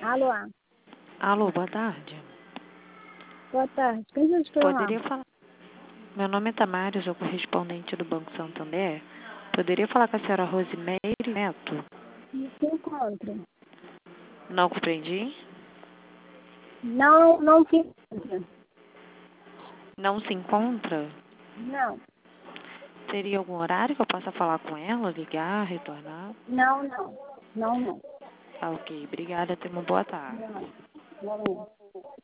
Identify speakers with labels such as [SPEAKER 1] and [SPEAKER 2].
[SPEAKER 1] Alô,
[SPEAKER 2] Alô, boa tarde.
[SPEAKER 1] boa tarde. Quem já estou lá?
[SPEAKER 2] Poderia falar? Meu nome é Tamara, sou correspondente do Banco Santander. Poderia falar com a senhora Rosimeire Neto?
[SPEAKER 1] Se encontra.
[SPEAKER 2] Não compreendi?
[SPEAKER 1] Não se encontra.
[SPEAKER 2] Não se encontra?
[SPEAKER 1] Não,
[SPEAKER 2] Teria algum horário que eu possa falar com ela, ligar, retornar?
[SPEAKER 1] não.
[SPEAKER 2] Tá ok, obrigada, tenha uma boa tarde.
[SPEAKER 1] Não.